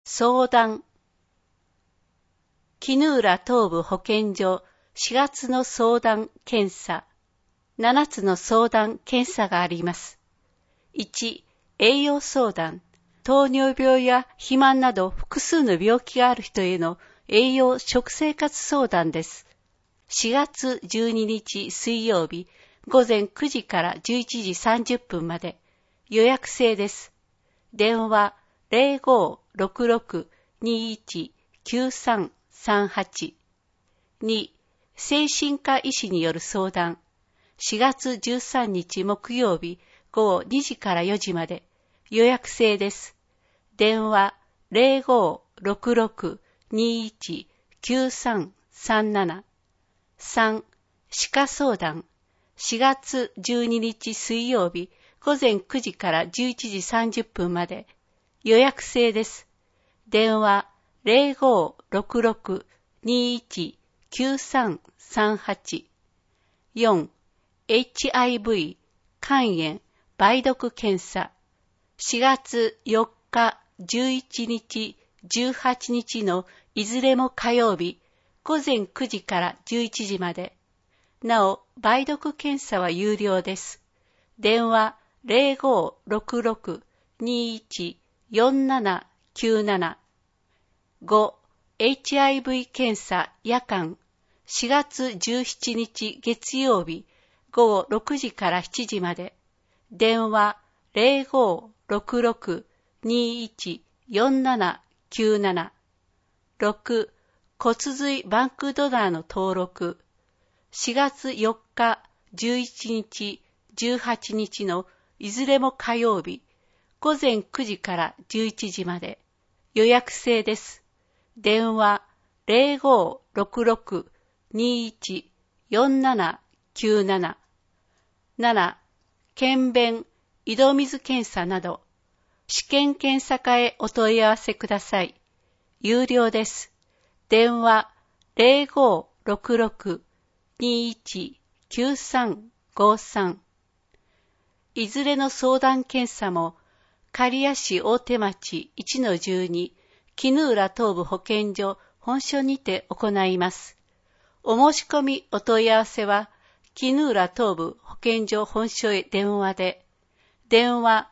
相談。衣浦東部保健所4月の相談検査。7つの相談検査があります。1、栄養相談。糖尿病や肥満など複数の病気がある人への栄養食生活相談です。4月12日水曜日午前9時から11時30分まで予約制です。電話 0566-21-9338 2、精神科医師による相談。4月13日木曜日午後2時から4時まで予約制です。電話 0566-21-9337 3、歯科相談。4月12日水曜日午前9時から11時30分まで予約制です。電話 0566-21-9338 4、HIV 肝炎梅毒検査。4月4日、11日、18日のいずれも火曜日午前9時から11時まで。なお、梅毒検査は有料です。電話 0566-21-4797 5、HIV 検査夜間。4月17日月曜日午後6時から7時まで。電話 0566-21-4797 6、骨髄バンクドナーの登録。4月4日、11日、18日のいずれも火曜日、午前9時から11時まで予約制です。電話 0566-21-4797 7、検便、井戸水検査など、試験検査課へお問い合わせください。有料です。電話 0566-21-9353 いずれの相談検査も、刈谷市大手町 1-12 衣浦東部保健所本所にて行います。お申し込みお問い合わせは、衣浦東部保健所本所へ電話で、電話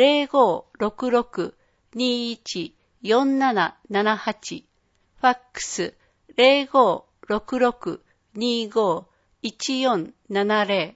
0566-21-4778 ファックス 0566-25-1470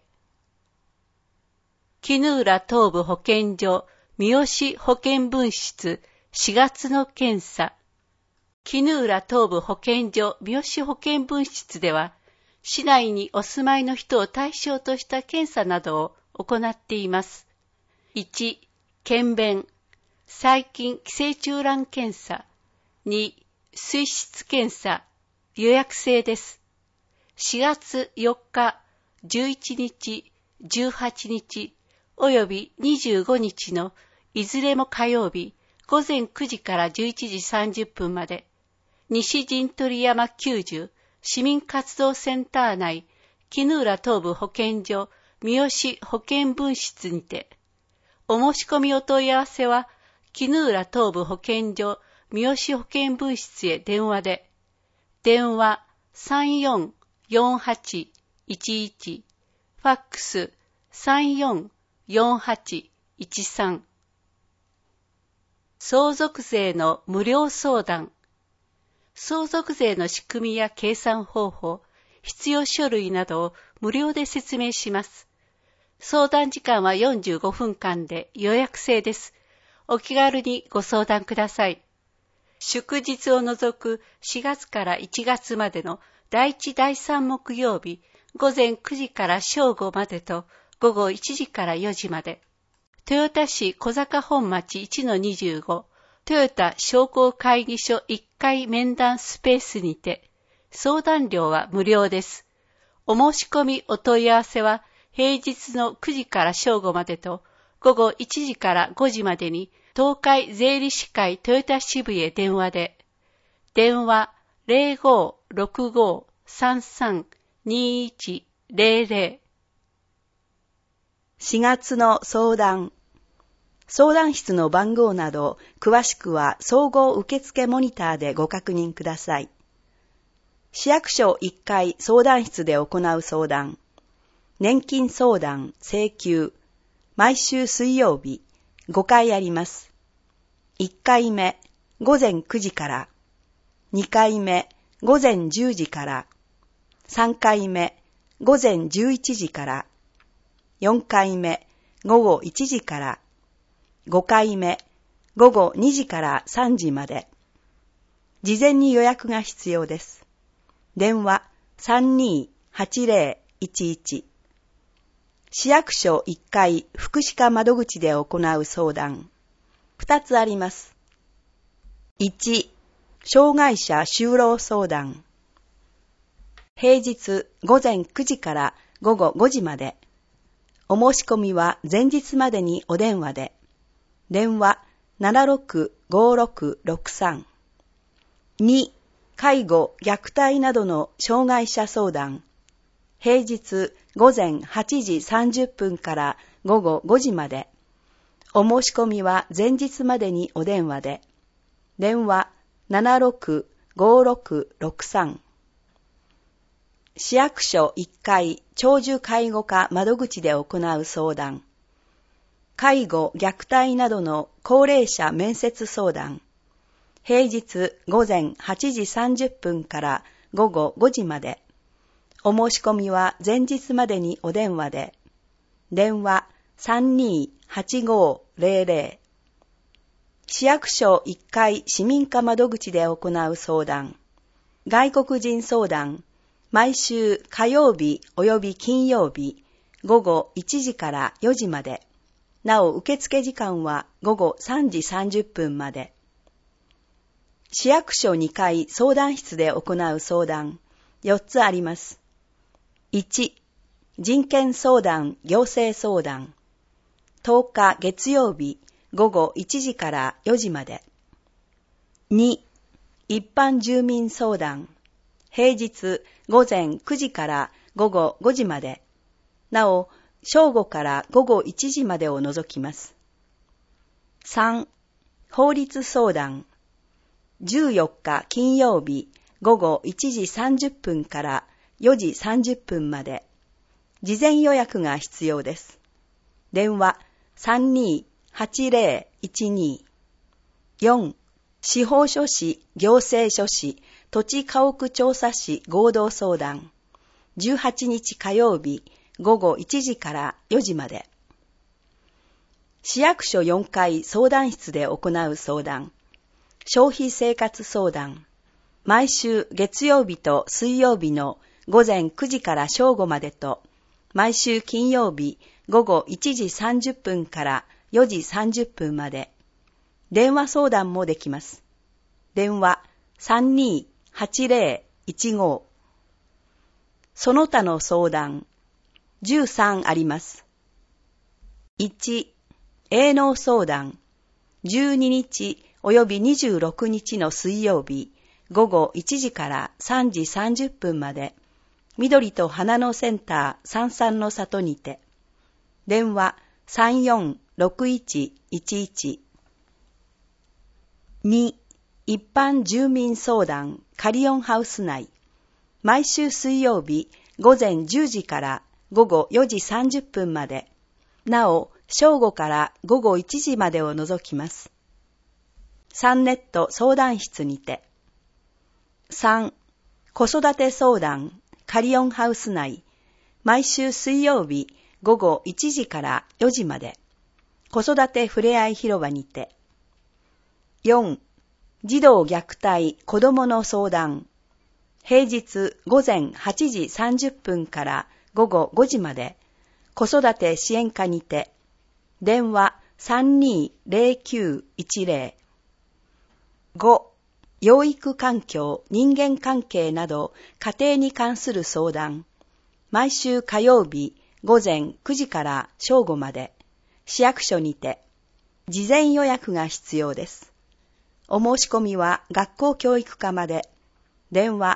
衣浦東部保健所三好保健分室4月の検査。衣浦東部保健所三好保健分室では、市内にお住まいの人を対象とした検査などを行っています。1、検便、細菌寄生虫卵検査。2、水質検査、予約制です。4月4日、11日、18日、および25日のいずれも火曜日、午前9時から11時30分まで、西陣取山90市民活動センター内、衣浦東部保健所三好保健分室にて、お申し込みお問い合わせは、衣浦東部保健所三好保健分室へ電話で、電話 344811 ファックス 344813 相続税の無料相談。相続税の仕組みや計算方法、必要書類などを無料で説明します。相談時間は45分間で予約制です。お気軽にご相談ください。祝日を除く4月から1月までの第1、第3木曜日、午前9時から正午までと午後1時から4時まで。豊田市小坂本町 1-25 豊田商工会議所1階面談スペースにて、相談料は無料です。お申し込みお問い合わせは、平日の9時から正午までと、午後1時から5時までに、東海税理士会豊田支部へ電話で、電話 0565-33-2100 4月の相談。 相談室の番号など、詳しくは総合受付モニターでご確認ください。市役所1階相談室で行う相談。年金相談、請求。毎週水曜日、5回あります。1回目、午前9時から。2回目、午前10時から。3回目、午前11時から。4回目、午後1時から。5回目、午後2時から3時まで。事前に予約が必要です。電話 328011。市役所1階福祉課窓口で行う相談。2つあります。1、障害者就労相談。平日午前9時から午後5時まで。お申し込みは前日までにお電話で。電話 765663。2、介護、虐待などの障害者相談。平日午前8時30分から午後5時まで。お申し込みは前日までにお電話で。電話 765663。市役所1階長寿介護課窓口で行う相談。介護、虐待などの高齢者面接相談。平日午前8時30分から午後5時まで。お申し込みは前日までにお電話で。電話 328500。市役所1階市民課窓口で行う相談。外国人相談。毎週火曜日及び金曜日午後1時から4時まで。なお受付時間は午後3時30分まで。市役所2階相談室で行う相談。4つあります。1、人権相談、行政相談。10日月曜日午後1時から4時まで。2、一般住民相談。平日午前9時から午後5時まで。なお、正午から午後1時までを除きます。3、法律相談。14日金曜日午後1時30分から4時30分まで。事前予約が必要です。電話 328012。4、司法書士、行政書士、土地家屋調査士合同相談。18日火曜日午後1時から4時まで。市役所4階相談室で行う相談。消費生活相談。毎週月曜日と水曜日の午前9時から正午までと、毎週金曜日午後1時30分から4時30分まで。電話相談もできます。電話 328015。その他の相談。13あります。1、営農相談。12日及び26日の水曜日午後1時から3時30分まで。緑と花のセンター三々の里にて。電話 346111。2、一般住民相談カリオンハウス内。毎週水曜日午前10時から午後4時30分まで。なお、正午から午後1時までを除きます。サンネット相談室にて。3、子育て相談カリオンハウス内。毎週水曜日午後1時から4時まで。子育てふれあい広場にて。4、児童虐待子どもの相談。平日午前8時30分から午後5時まで。子育て支援課にて。電話 320910。5、養育環境、人間関係など家庭に関する相談。毎週火曜日午前9時から正午まで。市役所にて。事前予約が必要です。お申し込みは学校教育課まで。電話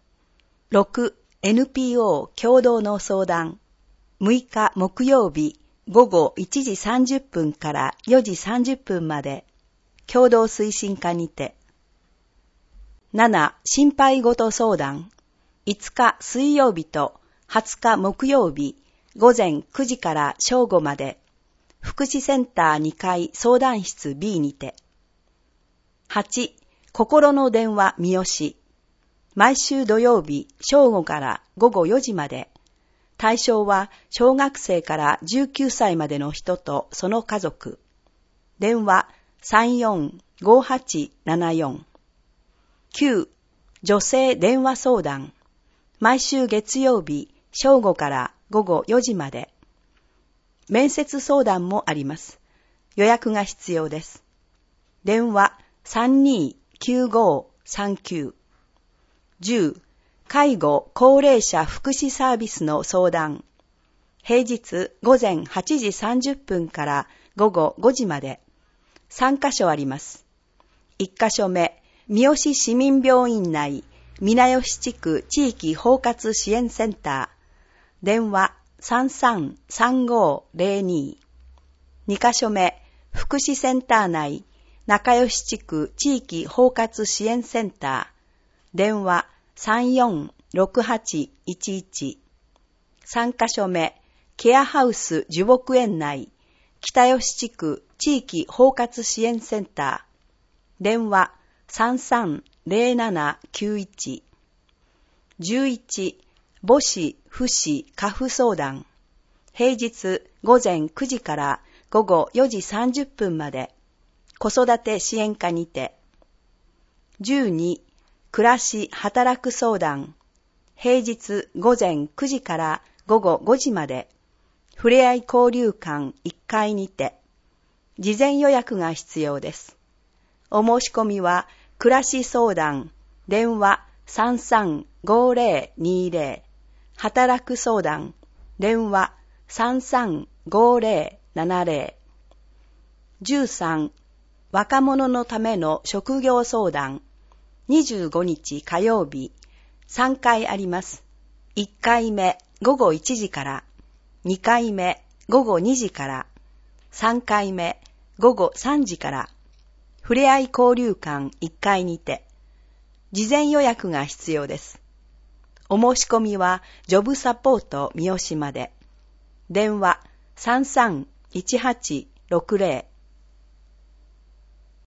328026。6、NPO 共同の相談。6日木曜日午後1時30分から4時30分まで、共同推進課にて。7、心配事相談。5日水曜日と20日木曜日、午前9時から正午まで、福祉センター2階相談室 B にて。8、心の電話三好。毎週土曜日正午から午後4時まで、対象は小学生から19歳までの人とその家族。電話345874。9、女性電話相談。毎週月曜日正午から午後4時まで。面接相談もあります。予約が必要です。電話329539。10、介護高齢者福祉サービスの相談。平日午前8時30分から午後5時まで。3カ所あります。1カ所目、三好市民病院内、皆吉地区地域包括支援センター。電話333502。2カ所目、福祉センター内、仲吉地区地域包括支援センター。電話346811。3カ所目、ケアハウス樹木園内、北吉地区地域包括支援センター。電話330791。11、母子父子家父相談。平日午前9時から午後4時30分まで、子育て支援課にて。12、暮らし働く相談。平日午前9時から午後5時まで、ふれあい交流館1階にて。事前予約が必要です。お申し込みは、暮らし相談、電話335020、働く相談、電話335070。13、若者のための職業相談。25日火曜日、3回あります。1回目午後1時から、2回目午後2時から、3回目午後3時から、ふれあい交流館1階にて、事前予約が必要です。お申し込みは、ジョブサポート三好まで。電話331860。